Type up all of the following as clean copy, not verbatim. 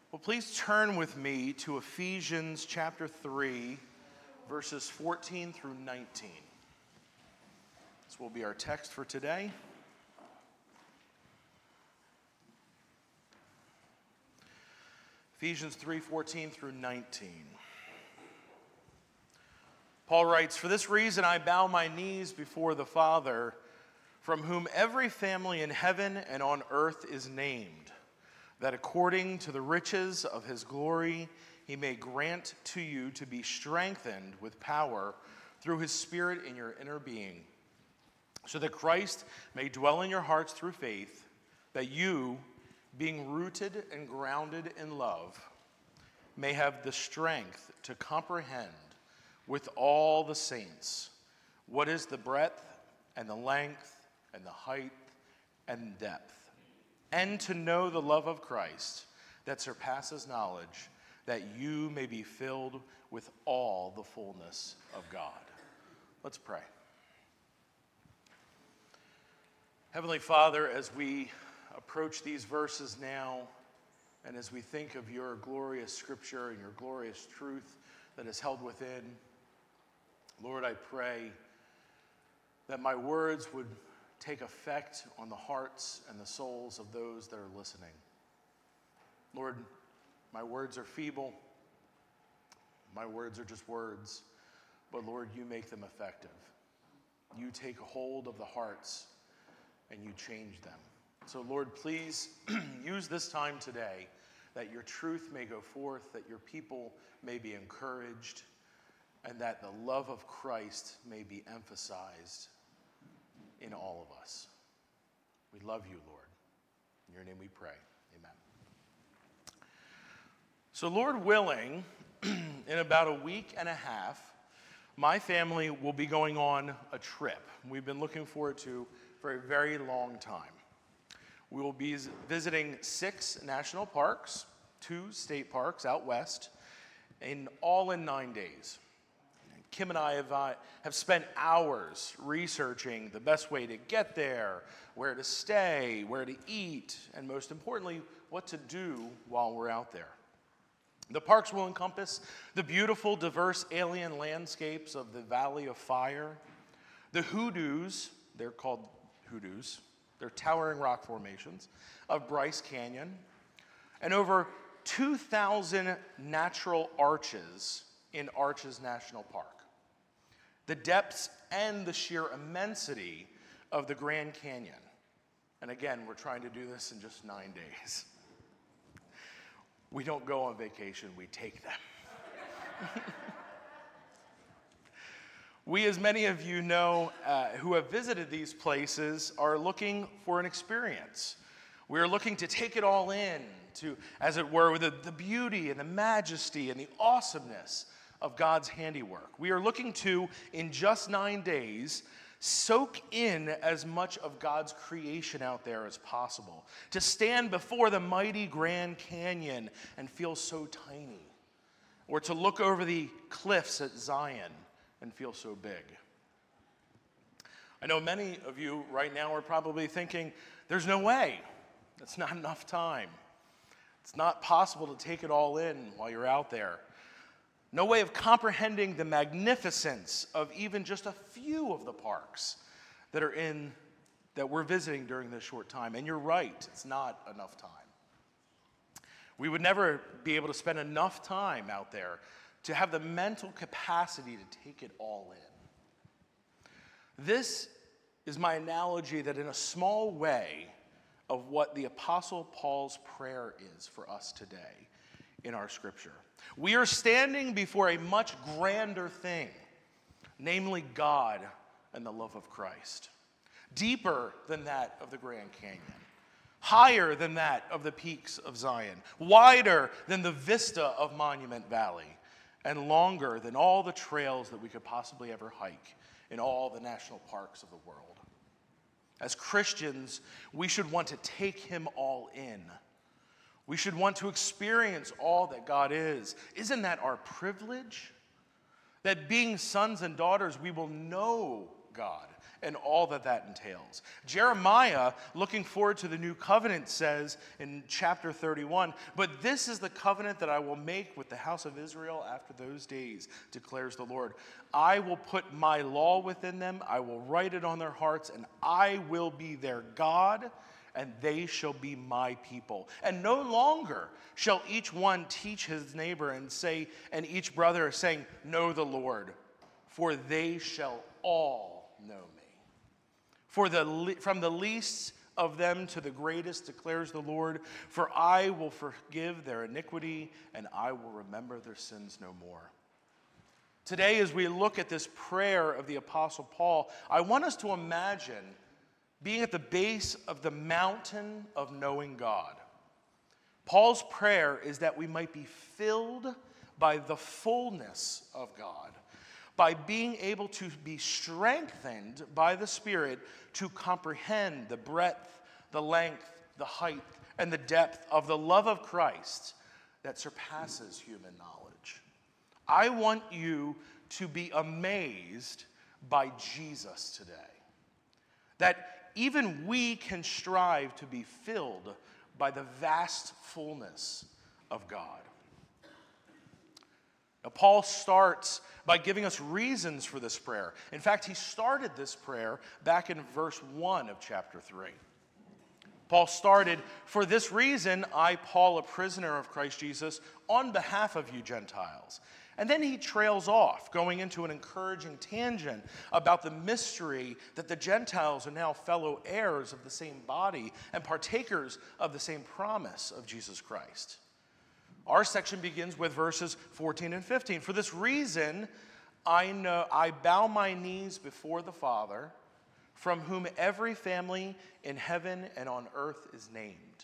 Well, please turn with me to Ephesians chapter 3, verses 14 through 19. This will be our text for today. Ephesians 3:14 through 19. Paul writes, "For this reason I bow my knees before the Father, from whom every family in heaven and on earth is named, that according to the riches of his glory he may grant to you to be strengthened with power through his Spirit in your inner being, so that Christ may dwell in your hearts through faith, that you, being rooted and grounded in love, may have the strength to comprehend with all the saints what is the breadth and the length and the height and depth, and to know the love of Christ that surpasses knowledge, that you may be filled with all the fullness of God." Let's pray. Heavenly Father, as we approach these verses now, and as we think of your glorious scripture and your glorious truth that is held within, Lord, I pray that my words would take effect on the hearts and the souls of those that are listening. Lord, my words are feeble. My words are just words. But Lord, you make them effective. You take hold of the hearts and you change them. So Lord, please use this time today that your truth may go forth, that your people may be encouraged, and that the love of Christ may be emphasized in all of us. We love you, Lord. In your name we pray. Amen. So Lord willing, in about a week and a half, my family will be going on a trip we've been looking forward to for a very long time. We will be visiting 6 national parks, 2 state parks out west, all in 9 days. Kim and I have spent hours researching the best way to get there, where to stay, where to eat, and most importantly, what to do while we're out there. The parks will encompass the beautiful, diverse alien landscapes of the Valley of Fire, the hoodoos, they're called hoodoos, they're towering rock formations, of Bryce Canyon, and over 2,000 natural arches in Arches National Park. The depths and the sheer immensity of the Grand Canyon. And again, we're trying to do this in just 9 days. We don't go on vacation, we take them. We, as many of you know, who have visited these places, are looking for an experience. We are looking to take it all in, to, as it were, the beauty and the majesty and the awesomeness of God's handiwork. We are looking to, in just 9 days, soak in as much of God's creation out there as possible, to stand before the mighty Grand Canyon and feel so tiny, or to look over the cliffs at Zion and feel so big. I know many of you right now are probably thinking, there's no way. It's not enough time. It's not possible to take it all in while you're out there. No way of comprehending the magnificence of even just a few of the parks that we're visiting during this short time. And you're right, it's not enough time. We would never be able to spend enough time out there to have the mental capacity to take it all in. This is my analogy that in a small way of what the Apostle Paul's prayer is for us today in our scripture. We are standing before a much grander thing, namely God and the love of Christ. Deeper than that of the Grand Canyon. Higher than that of the peaks of Zion. Wider than the vista of Monument Valley. And longer than all the trails that we could possibly ever hike in all the national parks of the world. As Christians, we should want to take him all in. We should want to experience all that God is. Isn't that our privilege? That being sons and daughters, we will know God and all that that entails. Jeremiah, looking forward to the new covenant, says in chapter 31, "But this is the covenant that I will make with the house of Israel after those days, declares the Lord. I will put my law within them, I will write it on their hearts, and I will be their God, and they shall be my people. And no longer shall each one teach his neighbor and each brother saying, 'Know the Lord,' for they shall all know me. From the least of them to the greatest, declares the Lord, for I will forgive their iniquity, and I will remember their sins no more." Today, as we look at this prayer of the Apostle Paul, I want us to imagine being at the base of the mountain of knowing God. Paul's prayer is that we might be filled by the fullness of God, by being able to be strengthened by the Spirit to comprehend the breadth, the length, the height, and the depth of the love of Christ that surpasses human knowledge. I want you to be amazed by Jesus today. That even we can strive to be filled by the vast fullness of God. Now, Paul starts by giving us reasons for this prayer. In fact, he started this prayer back in verse 1 of chapter 3. Paul started, "For this reason, I, Paul, a prisoner of Christ Jesus, on behalf of you Gentiles." And then he trails off, going into an encouraging tangent about the mystery that the Gentiles are now fellow heirs of the same body and partakers of the same promise of Jesus Christ. Our section begins with verses 14 and 15. "For this reason, I bow my knees before the Father, from whom every family in heaven and on earth is named."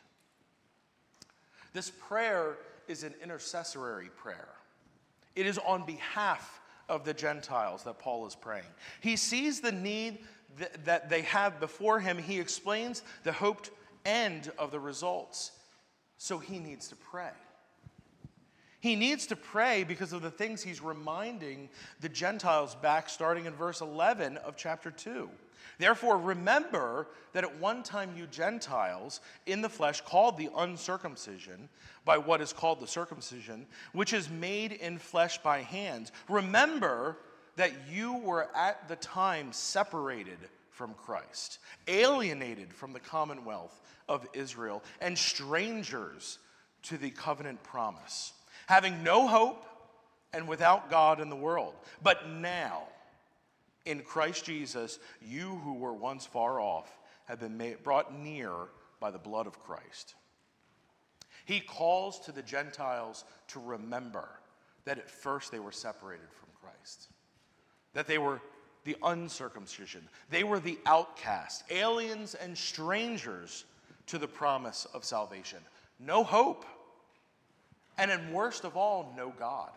This prayer is an intercessory prayer. It is on behalf of the Gentiles that Paul is praying. He sees the need that they have before him. He explains the hoped end of the results. So he needs to pray. He needs to pray because of the things he's reminding the Gentiles back starting in verse 11 of chapter 2. "Therefore, remember that at one time you Gentiles in the flesh, called the uncircumcision by what is called the circumcision, which is made in flesh by hands. Remember that you were at the time separated from Christ, alienated from the commonwealth of Israel, and strangers to the covenant promise, having no hope and without God in the world. But now, in Christ Jesus, you who were once far off have been brought near by the blood of Christ." He calls to the Gentiles to remember that at first they were separated from Christ, that they were the uncircumcision, they were the outcast, aliens and strangers to the promise of salvation. No hope, and in worst of all, no God.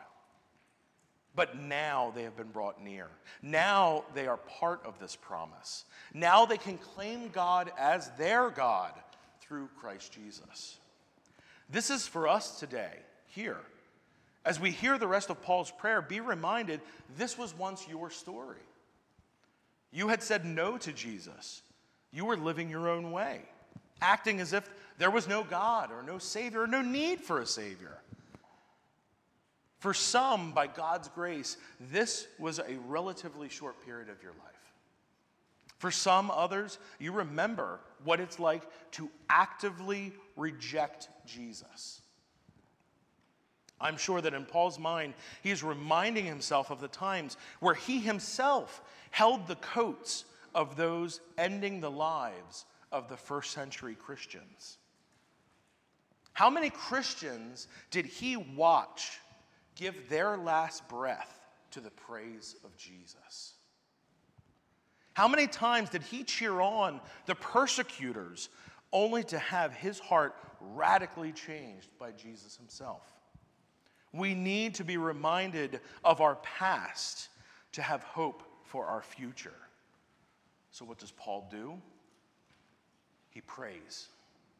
But now they have been brought near. Now they are part of this promise. Now they can claim God as their God through Christ Jesus. This is for us today, here. As we hear the rest of Paul's prayer, be reminded this was once your story. You had said no to Jesus. You were living your own way, acting as if there was no God or no Savior or no need for a Savior. For some, by God's grace, this was a relatively short period of your life. For some others, you remember what it's like to actively reject Jesus. I'm sure that in Paul's mind, he's reminding himself of the times where he himself held the coats of those ending the lives of the first century Christians. How many Christians did he watch give their last breath to the praise of Jesus? How many times did he cheer on the persecutors only to have his heart radically changed by Jesus himself? We need to be reminded of our past to have hope for our future. So what does Paul do? He prays.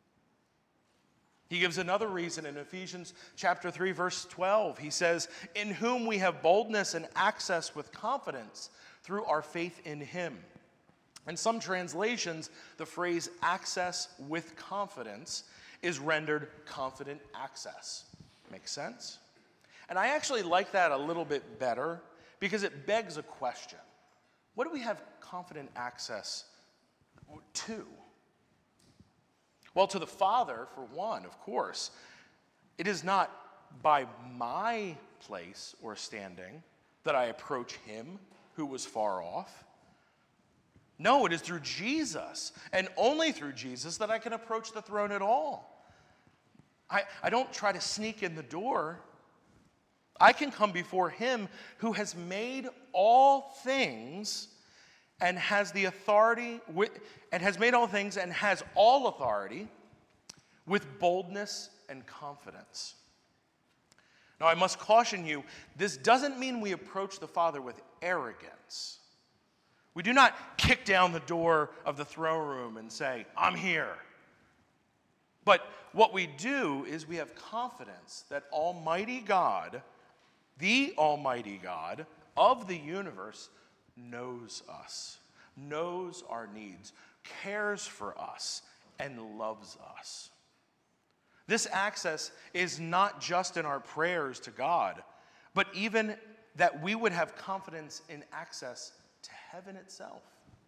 He gives another reason in Ephesians chapter 3, verse 12. He says, "In whom we have boldness and access with confidence through our faith in him. In some translations, the phrase access with confidence is rendered confident access. Makes sense? And I actually like that a little bit better because it begs a question. What do we have confident access to? Well, to the Father, for one, of course. It is not by my place or standing that I approach him who was far off. No, it is through Jesus, and only through Jesus, that I can approach the throne at all. I don't try to sneak in the door. I can come before him who has made all things and has the authority, and has made all things and has all authority with boldness and confidence. Now, I must caution you, this doesn't mean we approach the Father with arrogance. We do not kick down the door of the throne room and say, I'm here. But what we do is we have confidence that Almighty God, the Almighty God of the universe, knows us, knows our needs, cares for us, and loves us. This access is not just in our prayers to God, but even that we would have confidence in access to heaven itself.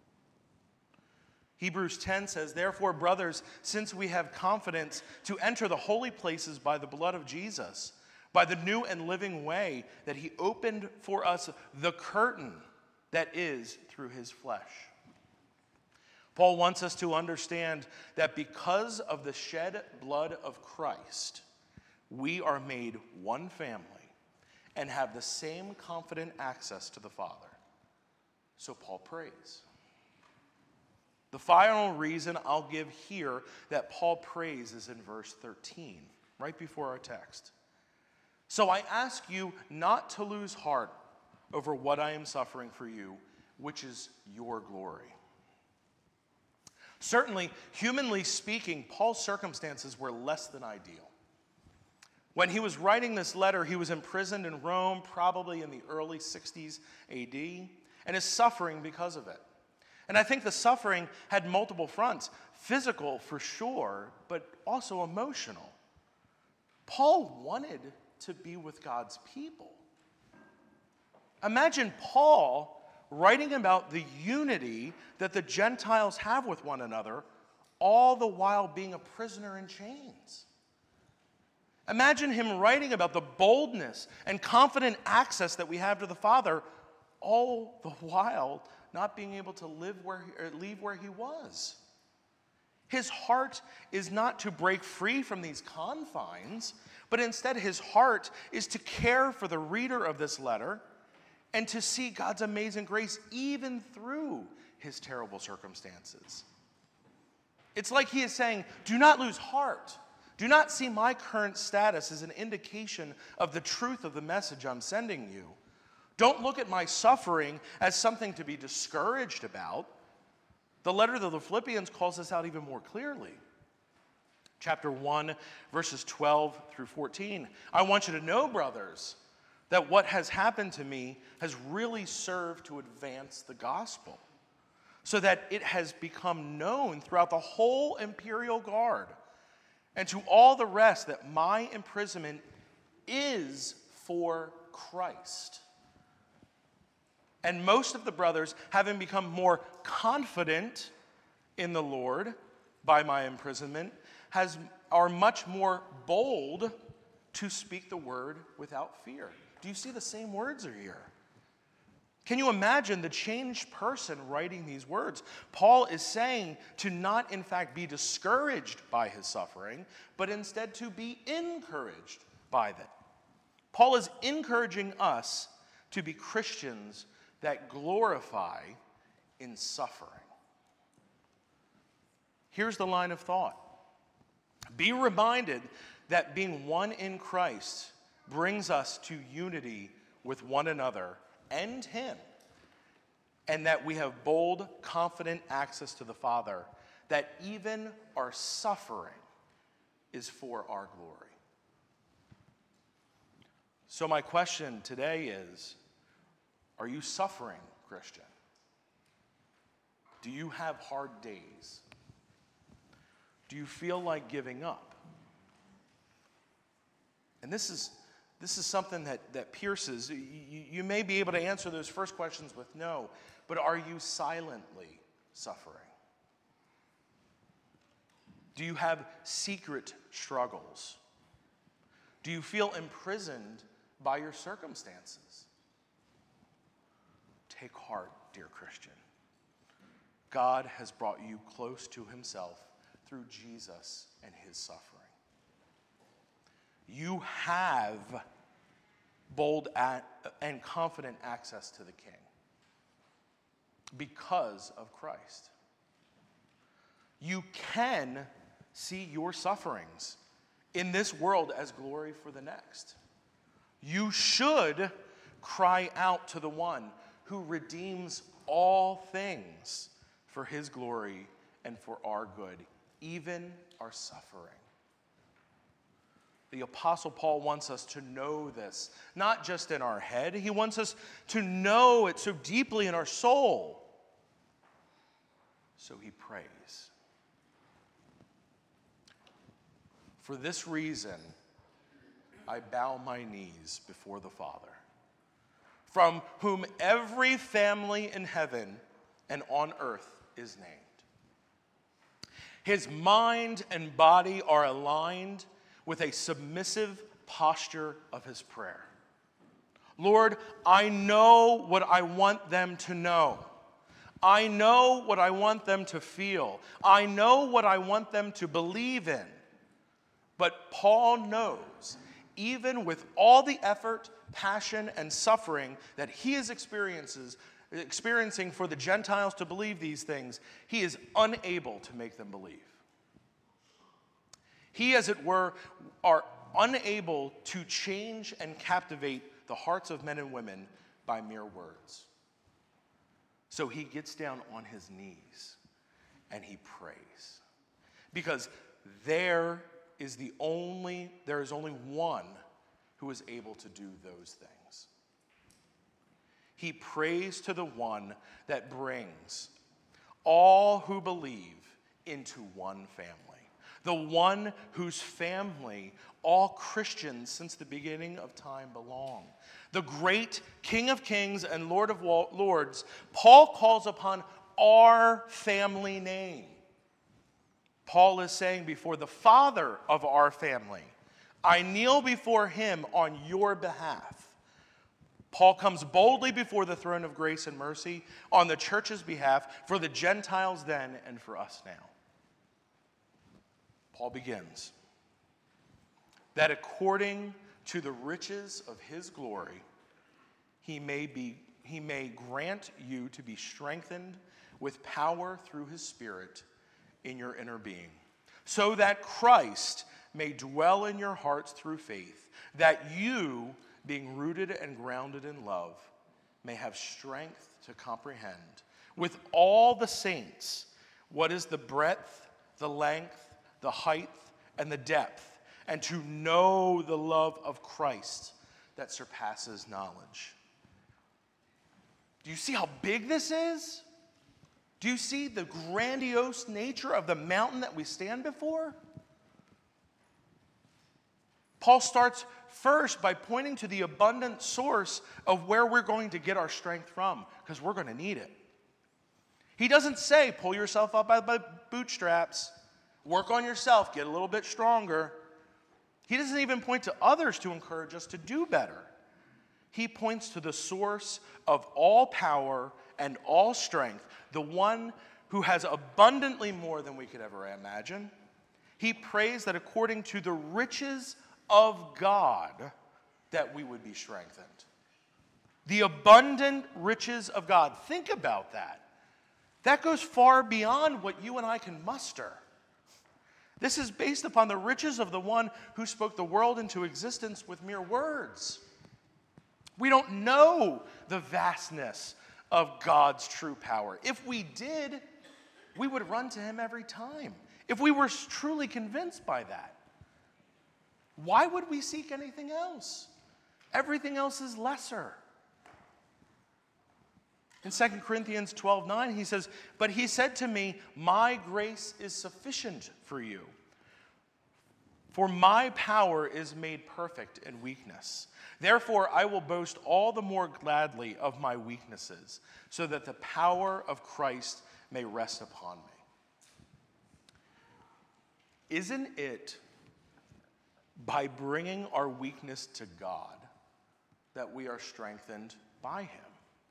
Hebrews 10 says, therefore, brothers, since we have confidence to enter the holy places by the blood of Jesus, by the new and living way that he opened for us, the curtain that is through his flesh. Paul wants us to understand that because of the shed blood of Christ, we are made one family and have the same confident access to the Father. So Paul prays. The final reason I'll give here that Paul prays is in verse 13, right before our text. So I ask you not to lose heart over what I am suffering for you, which is your glory. Certainly, humanly speaking, Paul's circumstances were less than ideal. When he was writing this letter, he was imprisoned in Rome, probably in the early 60s AD, and is suffering because of it. And I think the suffering had multiple fronts, physical for sure, but also emotional. Paul wanted to be with God's people. Imagine Paul writing about the unity that the Gentiles have with one another, all the while being a prisoner in chains. Imagine him writing about the boldness and confident access that we have to the Father, all the while not being able to leave where he was. His heart is not to break free from these confines, but instead his heart is to care for the reader of this letter and to see God's amazing grace even through his terrible circumstances. It's like he is saying, do not lose heart. Do not see my current status as an indication of the truth of the message I'm sending you. Don't look at my suffering as something to be discouraged about. The letter to the Philippians calls this out even more clearly. Chapter 1, verses 12 through 14. I want you to know, brothers, that what has happened to me has really served to advance the gospel, so that it has become known throughout the whole imperial guard and to all the rest that my imprisonment is for Christ. And most of the brothers, having become more confident in the Lord by my imprisonment, are much more bold to speak the word without fear. Do you see the same words are here? Can you imagine the changed person writing these words? Paul is saying to not, in fact, be discouraged by his suffering, but instead to be encouraged by them. Paul is encouraging us to be Christians that glorify in suffering. Here's the line of thought. Be reminded that being one in Christ brings us to unity with one another and him, and that we have bold, confident access to the Father, that even our suffering is for our glory. So my question today is, are you suffering, Christian? Do you have hard days? Do you feel like giving up? And this is something that pierces. You may be able to answer those first questions with no, but are you silently suffering? Do you have secret struggles? Do you feel imprisoned by your circumstances? Take heart, dear Christian. God has brought you close to himself through Jesus and his suffering. You have bold and confident access to the King because of Christ. You can see your sufferings in this world as glory for the next. You should cry out to the one who redeems all things for his glory and for our good, even our suffering. The Apostle Paul wants us to know this, not just in our head. He wants us to know it so deeply in our soul. So he prays. For this reason, I bow my knees before the Father, from whom every family in heaven and on earth is named. His mind and body are aligned with a submissive posture of his prayer. Lord, I know what I want them to know. I know what I want them to feel. I know what I want them to believe in. But Paul knows, even with all the effort, passion, and suffering that he is experiencing for the Gentiles to believe these things, he is unable to make them believe. He, as it were, are unable to change and captivate the hearts of men and women by mere words. So he gets down on his knees and he prays. Because there is only one who is able to do those things. He prays to the one that brings all who believe into one family. The one whose family all Christians since the beginning of time belong. The great King of Kings and Lord of Lords, Paul calls upon our family name. Paul is saying before the Father of our family, I kneel before him on your behalf. Paul comes boldly before the throne of grace and mercy on the church's behalf for the Gentiles then and for us now. Paul begins, that according to the riches of his glory, he may grant you to be strengthened with power through his Spirit in your inner being, so that Christ may dwell in your hearts through faith, that you, being rooted and grounded in love, may have strength to comprehend with all the saints what is the breadth, the length, the height, and the depth, and to know the love of Christ that surpasses knowledge. Do you see how big this is? Do you see the grandiose nature of the mountain that we stand before? Paul starts first by pointing to the abundant source of where we're going to get our strength from, because we're going to need it. He doesn't say, pull yourself up by the bootstraps, work on yourself, get a little bit stronger. He doesn't even point to others to encourage us to do better. He points to the source of all power and all strength, the one who has abundantly more than we could ever imagine. He prays that according to the riches of God, that we would be strengthened. The abundant riches of God. Think about that. That goes far beyond what you and I can muster. This is based upon the riches of the one who spoke the world into existence with mere words. We don't know the vastness of God's true power. If we did, we would run to him every time. If we were truly convinced by that, why would we seek anything else? Everything else is lesser. In 2 Corinthians 12:9, he says, "But he said to me, my grace is sufficient for you. For my power is made perfect in weakness. Therefore, I will boast all the more gladly of my weaknesses, so that the power of Christ may rest upon me." Isn't it by bringing our weakness to God that we are strengthened by him?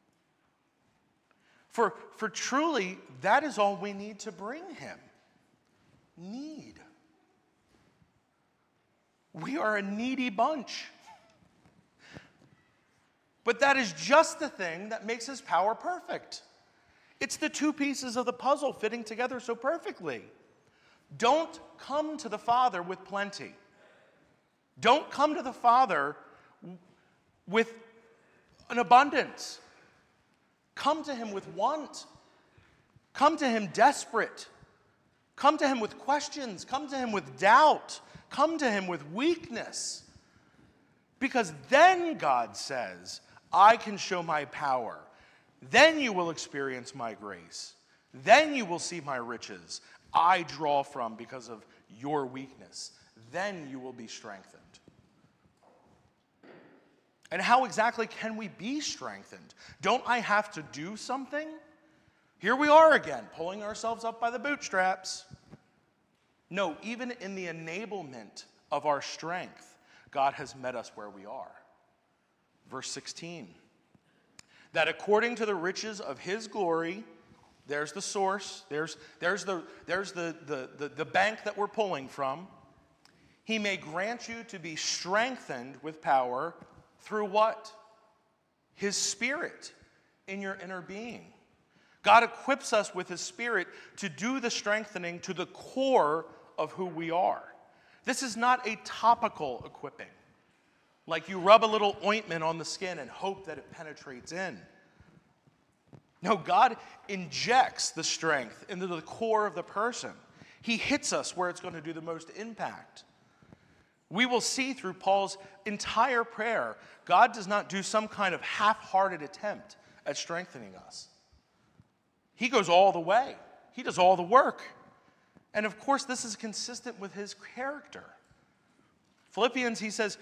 For truly, that is all we need to bring him. Need. We are a needy bunch. But that is just the thing that makes his power perfect. It's the two pieces of the puzzle fitting together so perfectly. Don't come to the Father with plenty. Don't come to the Father with an abundance. Come to him with want. Come to him desperate. Come to him with questions. Come to him with doubt. Come to him with weakness. Because then God says, I can show my power. Then you will experience my grace. Then you will see my riches. I draw from because of your weakness. Then you will be strengthened. And how exactly can we be strengthened? Don't I have to do something? Here we are again, pulling ourselves up by the bootstraps. No, even in the enablement of our strength, God has met us where we are. Verse 16, that according to the riches of his glory, there's the source, there's the bank that we're pulling from, he may grant you to be strengthened with power through what? His Spirit in your inner being. God equips us with his Spirit to do the strengthening to the core of who we are. This is not a topical equipping, like you rub a little ointment on the skin and hope that it penetrates in. No, God injects the strength into the core of the person. He hits us where it's going to do the most impact. We will see through Paul's entire prayer, God does not do some kind of half-hearted attempt at strengthening us. He goes all the way. He does all the work. And of course, this is consistent with his character. Philippians, he says,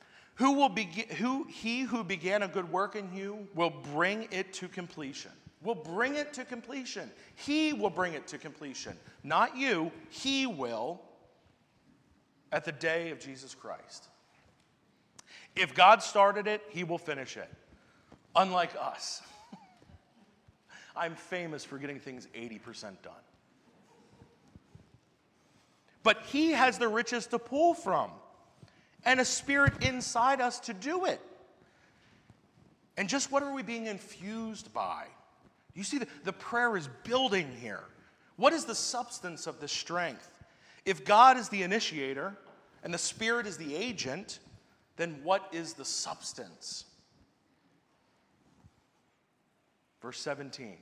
he who began a good work in you will bring it to completion. Will bring it to completion. He will bring it to completion. Not you, he will, at the day of Jesus Christ. If God started it, he will finish it. Unlike us. I'm famous for getting things 80% done. But he has the riches to pull from and a Spirit inside us to do it. And just what are we being infused by? You see, the prayer is building here. What is the substance of this strength? If God is the initiator and the Spirit is the agent, then what is the substance? Verse 17.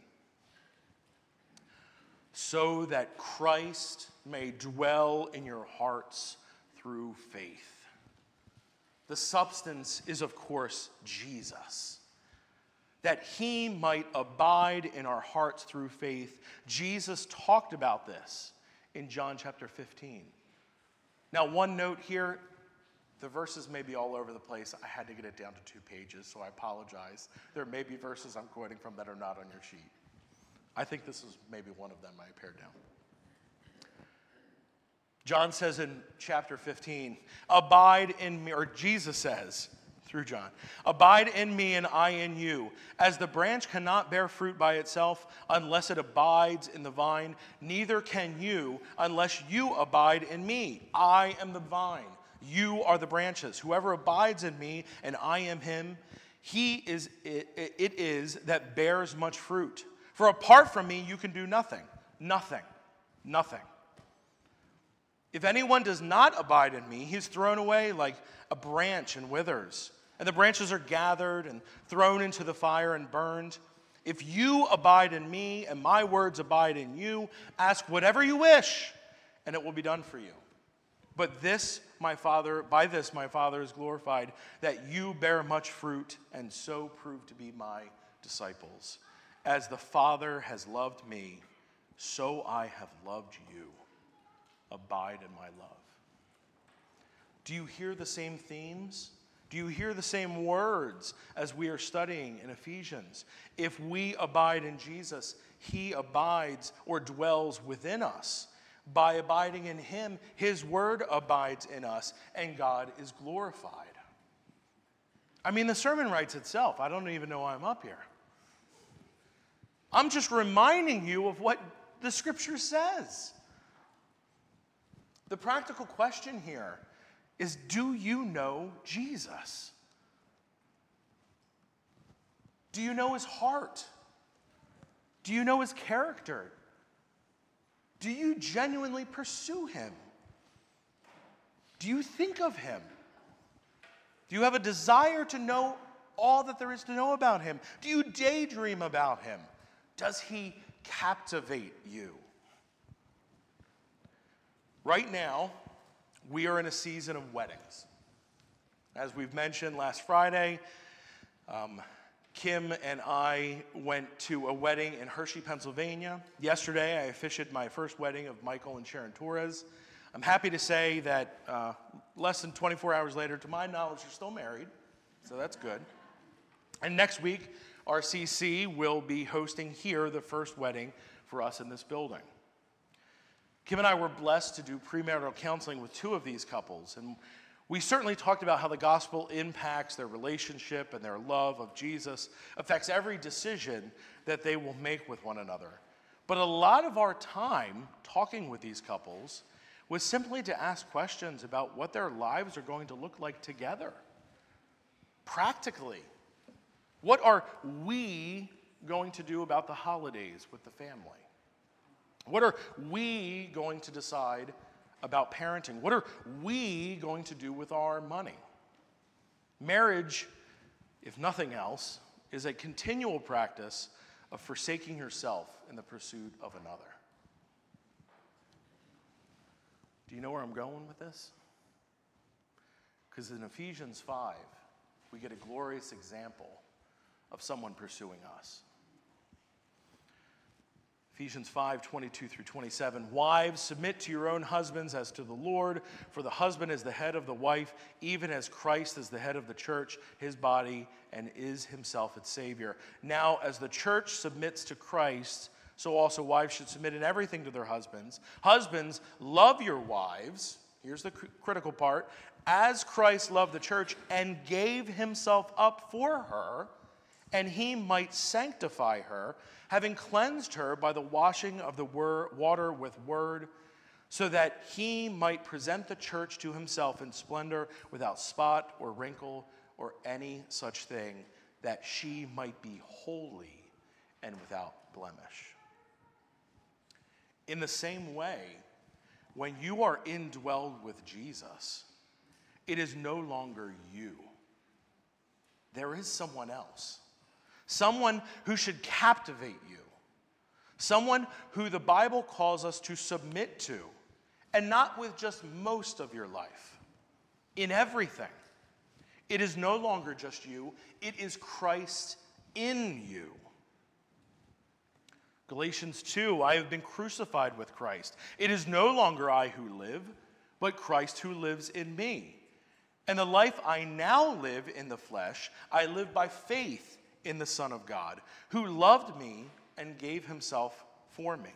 So that Christ may dwell in your hearts through faith. The substance is, of course, Jesus. That he might abide in our hearts through faith. Jesus talked about this in John chapter 15. Now, one note here, the verses may be all over the place. I had to get it down to 2 pages, so I apologize. There may be verses I'm quoting from that are not on your sheet. I think this is maybe one of them I pared down. John says in chapter 15, abide in me, or Jesus says, through John, abide in me and I in you. As the branch cannot bear fruit by itself unless it abides in the vine, neither can you unless you abide in me. I am the vine, you are the branches. Whoever abides in me and I am him, it is that bears much fruit. For apart from me, you can do nothing. Nothing. Nothing. If anyone does not abide in me, he's thrown away like a branch and withers. And the branches are gathered and thrown into the fire and burned. If you abide in me and my words abide in you, ask whatever you wish, and it will be done for you. But by this my Father is glorified, that you bear much fruit and so prove to be my disciples. As the Father has loved me, so I have loved you. Abide in my love. Do you hear the same themes? Do you hear the same words as we are studying in Ephesians? If we abide in Jesus, he abides or dwells within us. By abiding in him, his word abides in us, and God is glorified. I mean, the sermon writes itself. I don't even know why I'm up here. I'm just reminding you of what the scripture says. The practical question here is, do you know Jesus? Do you know his heart? Do you know his character? Do you genuinely pursue him? Do you think of him? Do you have a desire to know all that there is to know about him? Do you daydream about him? Does he captivate you? Right now, we are in a season of weddings. As we've mentioned last Friday, Kim and I went to a wedding in Hershey, Pennsylvania. Yesterday, I officiated my first wedding of Michael and Sharon Torres. I'm happy to say that less than 24 hours later, to my knowledge, they're still married, so that's good. And next week, RCC will be hosting here the first wedding for us in this building. Kim and I were blessed to do premarital counseling with two of these couples, and we certainly talked about how the gospel impacts their relationship and their love of Jesus, affects every decision that they will make with one another. But a lot of our time talking with these couples was simply to ask questions about what their lives are going to look like together. Practically, what are we going to do about the holidays with the family? What are we going to decide about parenting? What are we going to do with our money? Marriage, if nothing else, is a continual practice of forsaking yourself in the pursuit of another. Do you know where I'm going with this? Because in Ephesians 5, we get a glorious example of someone pursuing us. Ephesians 5, 22 through 27. Wives, submit to your own husbands as to the Lord, for the husband is the head of the wife, even as Christ is the head of the church, his body, and is himself its Savior. Now, as the church submits to Christ, so also wives should submit in everything to their husbands. Husbands, love your wives. Here's the critical part. As Christ loved the church and gave himself up for her, and he might sanctify her, having cleansed her by the washing of the water with word, so that he might present the church to himself in splendor, without spot or wrinkle or any such thing, that she might be holy and without blemish. In the same way, when you are indwelled with Jesus, it is no longer you. There is someone else. Someone who should captivate you. Someone who the Bible calls us to submit to, and not with just most of your life, in everything. It is no longer just you, it is Christ in you. Galatians 2, I have been crucified with Christ. It is no longer I who live, but Christ who lives in me. And the life I now live in the flesh, I live by faith in the Son of God, who loved me and gave himself for me.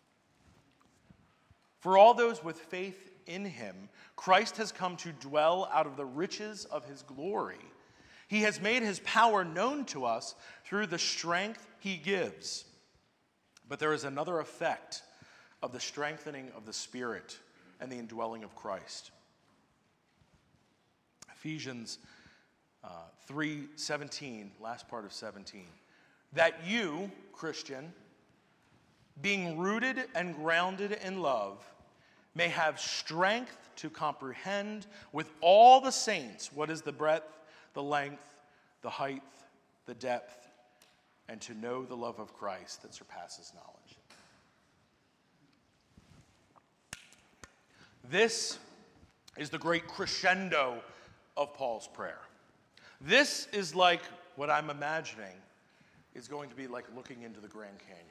For all those with faith in him, Christ has come to dwell out of the riches of his glory. He has made his power known to us through the strength he gives. But there is another effect of the strengthening of the Spirit and the indwelling of Christ. Ephesians 3:17, last part of 17. That you, Christian, being rooted and grounded in love, may have strength to comprehend with all the saints what is the breadth, the length, the height, the depth, and to know the love of Christ that surpasses knowledge. This is the great crescendo of Paul's prayer. This is like what I'm imagining is going to be like looking into the Grand Canyon.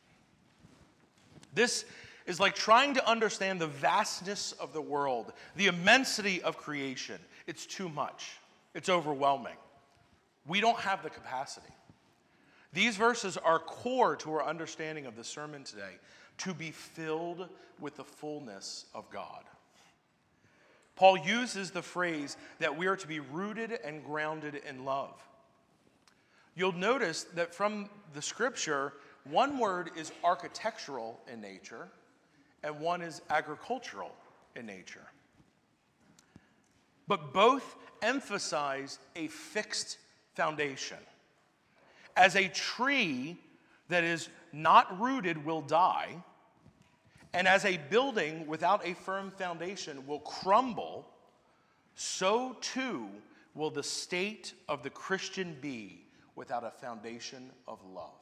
This is like trying to understand the vastness of the world, the immensity of creation. It's too much. It's overwhelming. We don't have the capacity. These verses are core to our understanding of the sermon today, to be filled with the fullness of God. Paul uses the phrase that we are to be rooted and grounded in love. You'll notice that from the scripture, one word is architectural in nature, and one is agricultural in nature. But both emphasize a fixed foundation. As a tree that is not rooted will die, and as a building without a firm foundation will crumble, so too will the state of the Christian be without a foundation of love.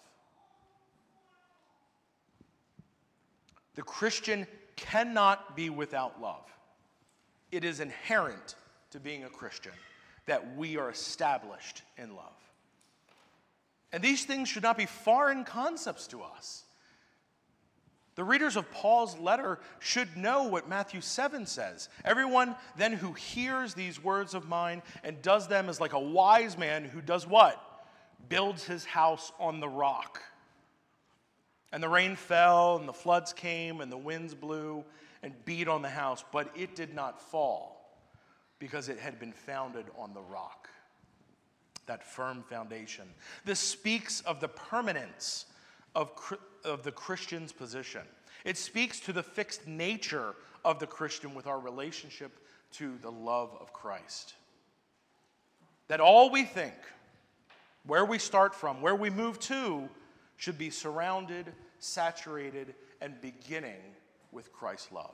The Christian cannot be without love. It is inherent to being a Christian that we are established in love. And these things should not be foreign concepts to us. The readers of Paul's letter should know what Matthew 7 says. Everyone then who hears these words of mine and does them is like a wise man who does what? Builds his house on the rock. And the rain fell, and the floods came, and the winds blew and beat on the house, but it did not fall because it had been founded on the rock, that firm foundation. This speaks of the permanence of the Christian's position. It speaks to the fixed nature of the Christian with our relationship to the love of Christ. That all we think, where we start from, where we move to, should be surrounded, saturated, and beginning with Christ's love.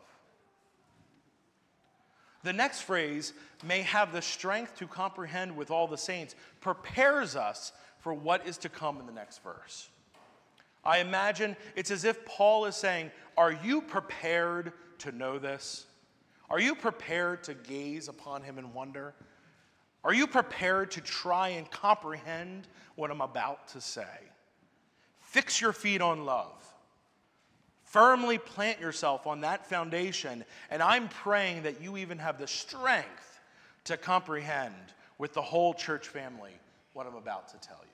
The next phrase, may have the strength to comprehend with all the saints, prepares us for what is to come in the next verse. I imagine it's as if Paul is saying, are you prepared to know this? Are you prepared to gaze upon him in wonder? Are you prepared to try and comprehend what I'm about to say? Fix your feet on love. Firmly plant yourself on that foundation, and I'm praying that you even have the strength to comprehend with the whole church family what I'm about to tell you.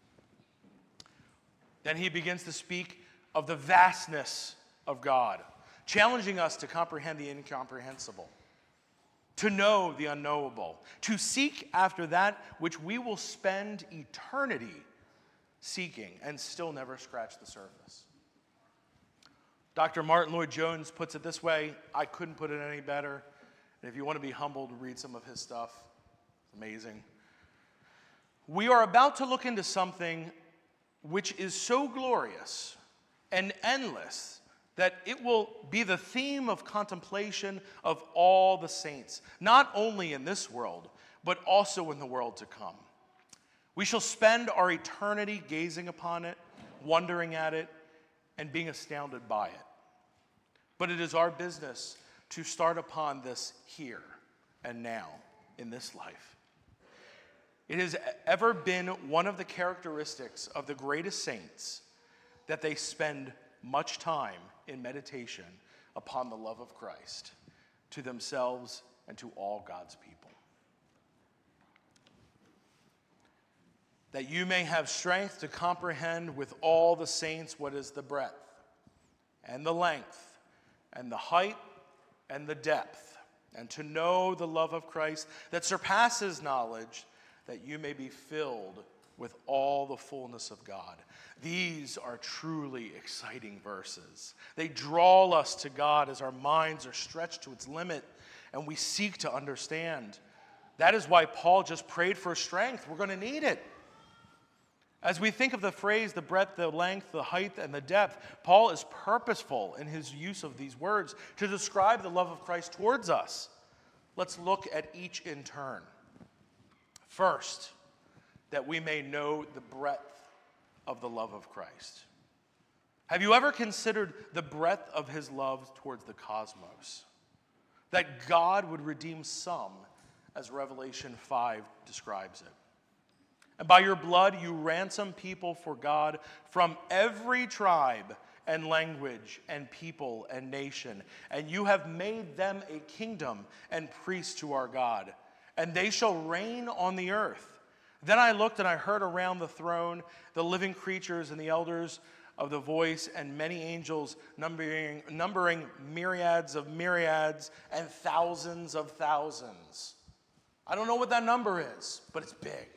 Then he begins to speak of the vastness of God, challenging us to comprehend the incomprehensible, to know the unknowable, to seek after that which we will spend eternity seeking and still never scratch the surface. Dr. Martin Lloyd-Jones puts it this way. I couldn't put it any better. And if you want to be humbled, read some of his stuff. It's amazing. We are about to look into something which is so glorious and endless that it will be the theme of contemplation of all the saints, not only in this world, but also in the world to come. We shall spend our eternity gazing upon it, wondering at it, and being astounded by it. But it is our business to start upon this here and now in this life. It has ever been one of the characteristics of the greatest saints that they spend much time in meditation upon the love of Christ to themselves and to all God's people. That you may have strength to comprehend with all the saints what is the breadth and the length and the height and the depth, and to know the love of Christ that surpasses knowledge, that you may be filled with all the fullness of God. These are truly exciting verses. They draw us to God as our minds are stretched to its limit and we seek to understand. That is why Paul just prayed for strength. We're going to need it. As we think of the phrase, the breadth, the length, the height, and the depth, Paul is purposeful in his use of these words to describe the love of Christ towards us. Let's look at each in turn. First, that we may know the breadth of the love of Christ. Have you ever considered the breadth of his love towards the cosmos? That God would redeem some, as Revelation 5 describes it. And by your blood you ransom people for God from every tribe and language and people and nation. And you have made them a kingdom and priests to our God. And they shall reign on the earth. Then I looked and I heard around the throne the living creatures and the elders of the voice and many angels numbering myriads of myriads and thousands of thousands. I don't know what that number is, but it's big.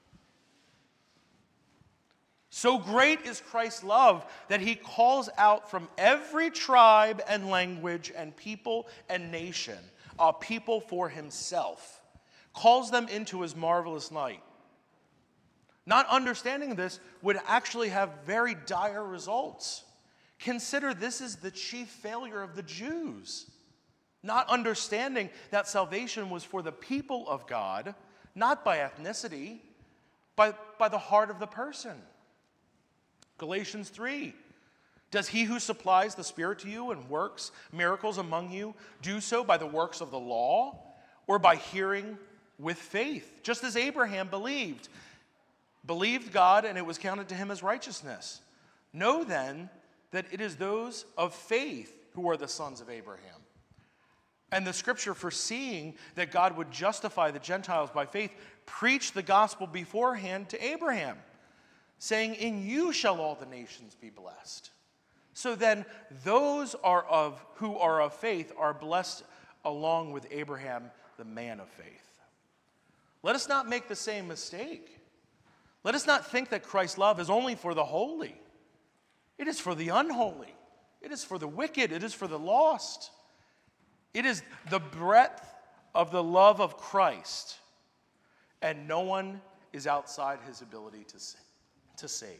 So great is Christ's love that he calls out from every tribe and language and people and nation, a people for himself, calls them into his marvelous light. Not understanding this would actually have very dire results. Consider this is the chief failure of the Jews. Not understanding that salvation was for the people of God, not by ethnicity, but by the heart of the person. Galatians 3. Does he who supplies the Spirit to you and works miracles among you do so by the works of the law or by hearing with faith? Just as Abraham believed God, and it was counted to him as righteousness. Know then that it is those of faith who are the sons of Abraham. And the scripture, foreseeing that God would justify the Gentiles by faith, preached the gospel beforehand to Abraham, saying, in you shall all the nations be blessed. So then those who are of faith are blessed along with Abraham, the man of faith. Let us not make the same mistake. Let us not think that Christ's love is only for the holy. It is for the unholy. It is for the wicked. It is for the lost. It is the breadth of the love of Christ, and no one is outside his ability to save.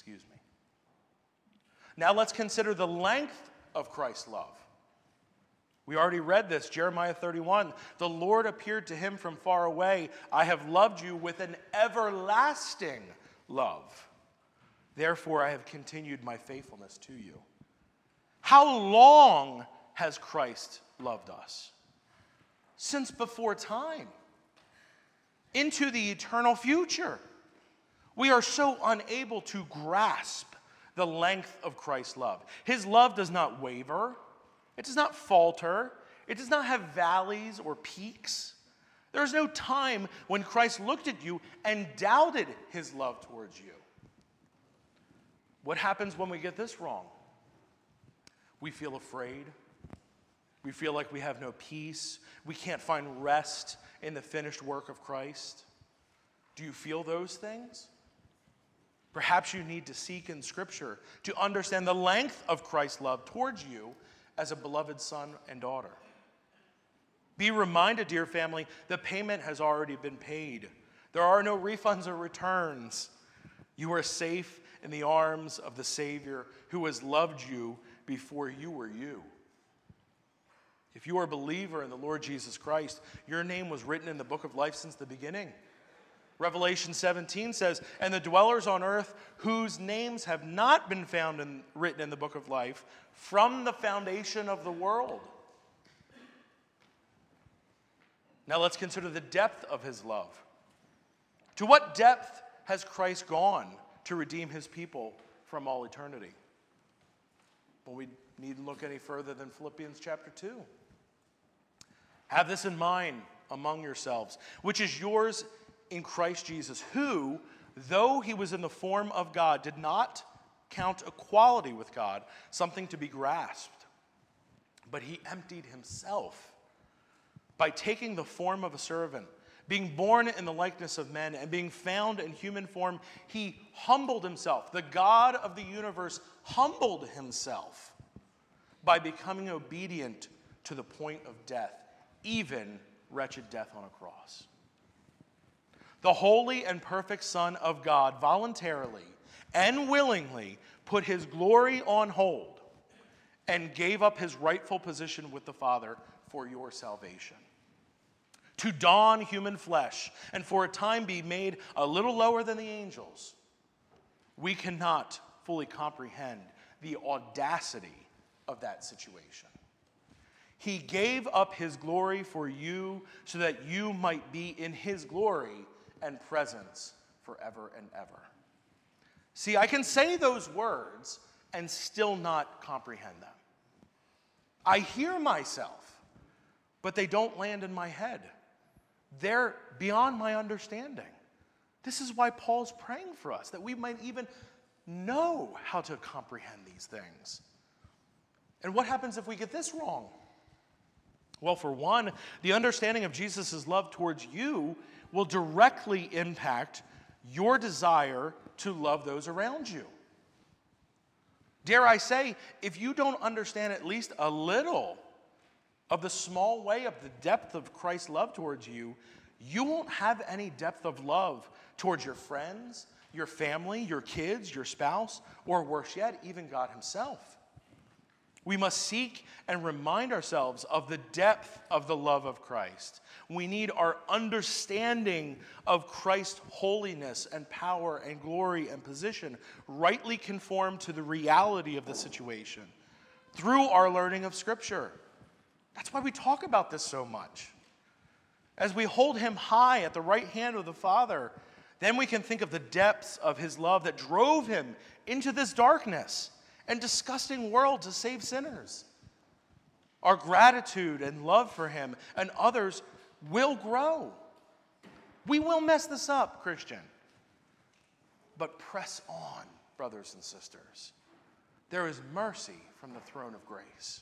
Now let's consider the length of Christ's love. We already read this, Jeremiah 31. The Lord appeared to him from far away. I have loved you with an everlasting love. Therefore, I have continued my faithfulness to you. How long has Christ loved us? Since before time, into the eternal future. We are so unable to grasp the length of Christ's love. His love does not waver. It does not falter. It does not have valleys or peaks. There is no time when Christ looked at you and doubted his love towards you. What happens when we get this wrong? We feel afraid. We feel like we have no peace. We can't find rest in the finished work of Christ. Do you feel those things? Perhaps you need to seek in Scripture to understand the length of Christ's love towards you as a beloved son and daughter. Be reminded, dear family, the payment has already been paid. There are no refunds or returns. You are safe in the arms of the Savior who has loved you before you were you. If you are a believer in the Lord Jesus Christ, your name was written in the book of life since the beginning. Revelation 17 says, and the dwellers on earth whose names have not been found written in the book of life from the foundation of the world. Now let's consider the depth of his love. To what depth has Christ gone to redeem his people from all eternity? Well, we need to look any further than Philippians chapter 2. Have this in mind among yourselves, which is yours in Christ Jesus, who, though he was in the form of God, did not count equality with God something to be grasped, but he emptied himself by taking the form of a servant, being born in the likeness of men, and being found in human form. He humbled himself. The God of the universe humbled himself by becoming obedient to the point of death, even wretched death on a cross. The holy and perfect Son of God voluntarily and willingly put his glory on hold and gave up his rightful position with the Father for your salvation. To don human flesh and for a time be made a little lower than the angels, we cannot fully comprehend the audacity of that situation. He gave up his glory for you so that you might be in his glory and presence forever and ever. See, I can say those words and still not comprehend them. I hear myself, but they don't land in my head. They're beyond my understanding. This is why Paul's praying for us, that we might even know how to comprehend these things. And what happens if we get this wrong? Well, for one, the understanding of Jesus' love towards you will directly impact your desire to love those around you. Dare I say, if you don't understand at least a little of the small way of the depth of Christ's love towards you, you won't have any depth of love towards your friends, your family, your kids, your spouse, or worse yet, even God himself. We must seek and remind ourselves of the depth of the love of Christ. We need our understanding of Christ's holiness and power and glory and position rightly conformed to the reality of the situation through our learning of Scripture. That's why we talk about this so much. As we hold him high at the right hand of the Father, then we can think of the depths of his love that drove him into this darkness and disgusting world to save sinners. Our gratitude and love for him and others will grow. We will mess this up, Christian. But press on, brothers and sisters. There is mercy from the throne of grace.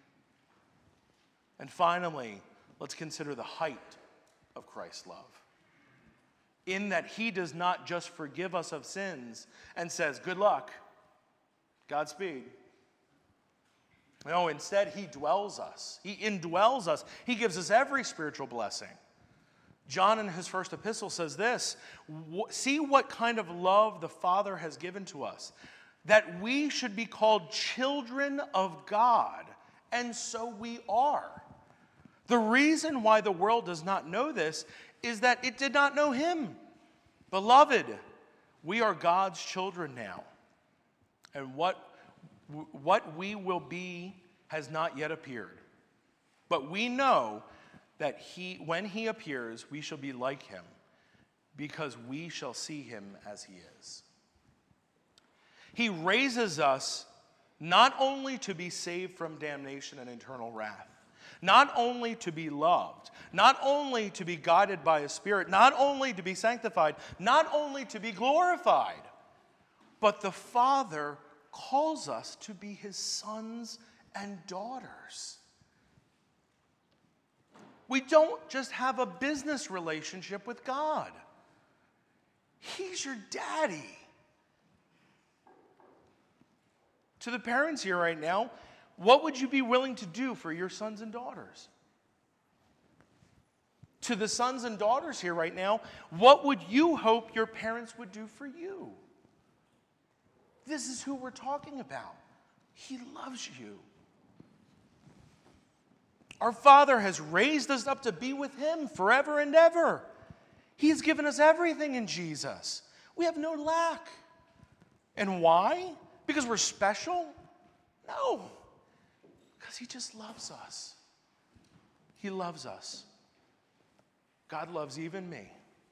And finally, let's consider the height of Christ's love. In that he does not just forgive us of sins and says, good luck, Godspeed. No, instead, he dwells us. He indwells us. He gives us every spiritual blessing. John in his first epistle says this, see what kind of love the Father has given to us, that we should be called children of God, and so we are. The reason why the world does not know this is that it did not know him. Beloved, we are God's children now. And what we will be has not yet appeared. But we know that when he appears, we shall be like him, because we shall see him as he is. He raises us not only to be saved from damnation and eternal wrath, not only to be loved, not only to be guided by his Spirit, not only to be sanctified, not only to be glorified, but the Father calls us to be his sons and daughters. We don't just have a business relationship with God. He's your daddy. To the parents here right now, what would you be willing to do for your sons and daughters? To the sons and daughters here right now, what would you hope your parents would do for you? This is who we're talking about. He loves you. Our Father has raised us up to be with him forever and ever. He has given us everything in Jesus. We have no lack. And why? Because we're special? No. Because he just loves us. He loves us. God loves even me.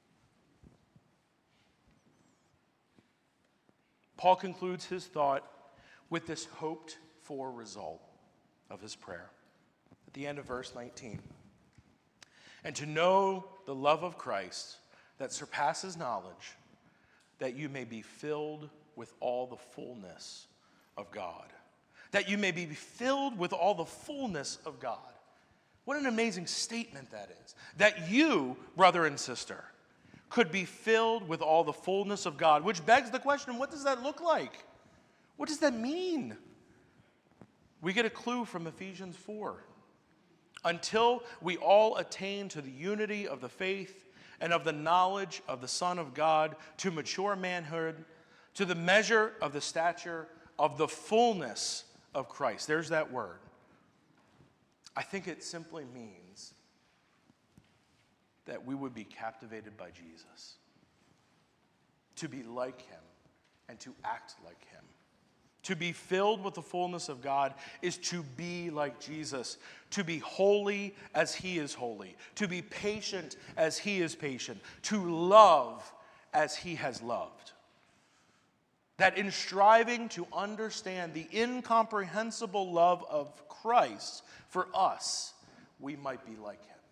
Paul concludes his thought with this hoped-for result of his prayer at the end of verse 19. And to know the love of Christ that surpasses knowledge, that you may be filled with all the fullness of God. That you may be filled with all the fullness of God. What an amazing statement that is. That you, brother and sister, could be filled with all the fullness of God, which begs the question, what does that look like? What does that mean? We get a clue from Ephesians 4. Until we all attain to the unity of the faith and of the knowledge of the Son of God, to mature manhood, to the measure of the stature of the fullness of Christ. There's that word. I think it simply means that we would be captivated by Jesus, to be like him and to act like him. To be filled with the fullness of God is to be like Jesus, to be holy as he is holy, to be patient as he is patient, to love as he has loved. That in striving to understand the incomprehensible love of Christ for us, we might be like him.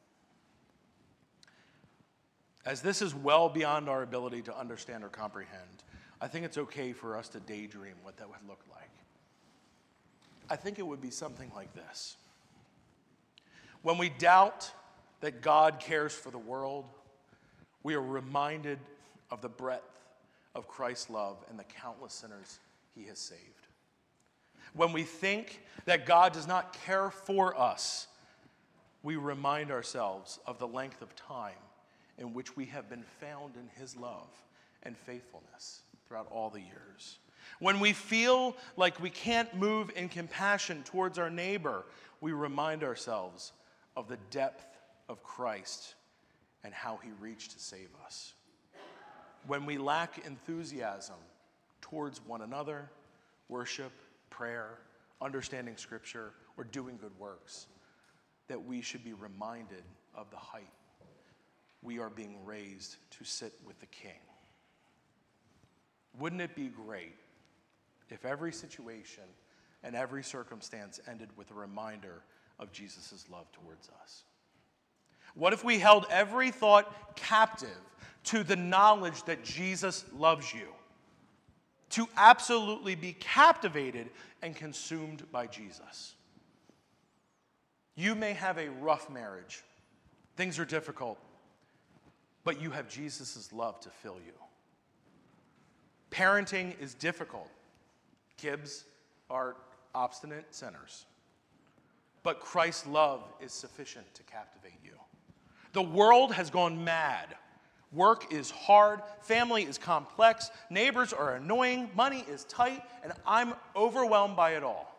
As this is well beyond our ability to understand or comprehend, I think it's okay for us to daydream what that would look like. I think it would be something like this. When we doubt that God cares for the world, we are reminded of the breadth of Christ's love and the countless sinners he has saved. When we think that God does not care for us, we remind ourselves of the length of time in which we have been found in his love and faithfulness throughout all the years. When we feel like we can't move in compassion towards our neighbor, we remind ourselves of the depth of Christ and how he reached to save us. When we lack enthusiasm towards one another, worship, prayer, understanding Scripture, or doing good works, that we should be reminded of the height we are being raised to sit with the King. Wouldn't it be great if every situation and every circumstance ended with a reminder of Jesus' love towards us? What if we held every thought captive to the knowledge that Jesus loves you? To absolutely be captivated and consumed by Jesus. You may have a rough marriage. Things are difficult. But you have Jesus' love to fill you. Parenting is difficult. Kids are obstinate sinners. But Christ's love is sufficient to captivate you. The world has gone mad. Work is hard, family is complex, neighbors are annoying, money is tight, and I'm overwhelmed by it all.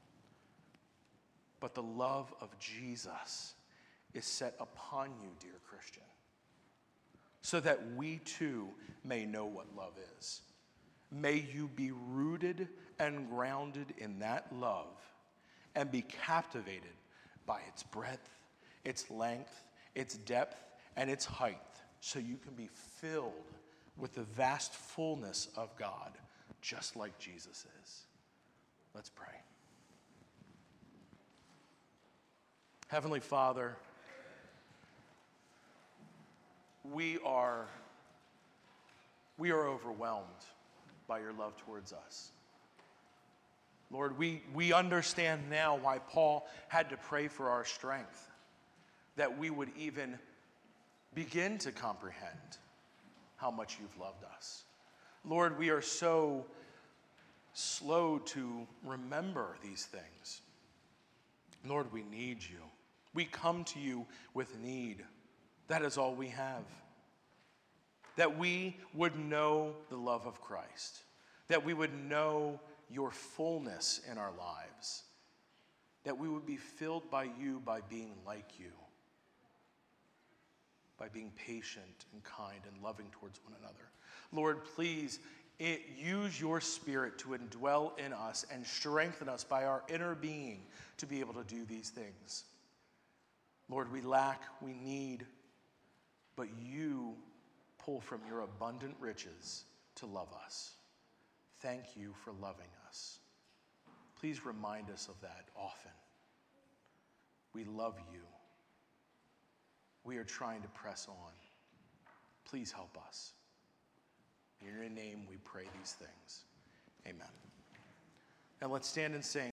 But the love of Jesus is set upon you, dear Christian, so that we too may know what love is. May you be rooted and grounded in that love and be captivated by its breadth, its length, its depth, and its height, so you can be filled with the vast fullness of God, just like Jesus is. Let's pray. Heavenly Father, we are overwhelmed by your love towards us. Lord, we understand now why Paul had to pray for our strength, that we would even begin to comprehend how much you've loved us. Lord, we are so slow to remember these things. Lord, we need you. We come to you with need. That is all we have. That we would know the love of Christ. That we would know your fullness in our lives. That we would be filled by you by being like you. By being patient and kind and loving towards one another. Lord, please use your Spirit to indwell in us and strengthen us by our inner being to be able to do these things. Lord, we lack, we need, but you pull from your abundant riches to love us. Thank you for loving us. Please remind us of that often. We love you. We are trying to press on. Please help us. In your name we pray these things. Amen. Now let's stand and sing.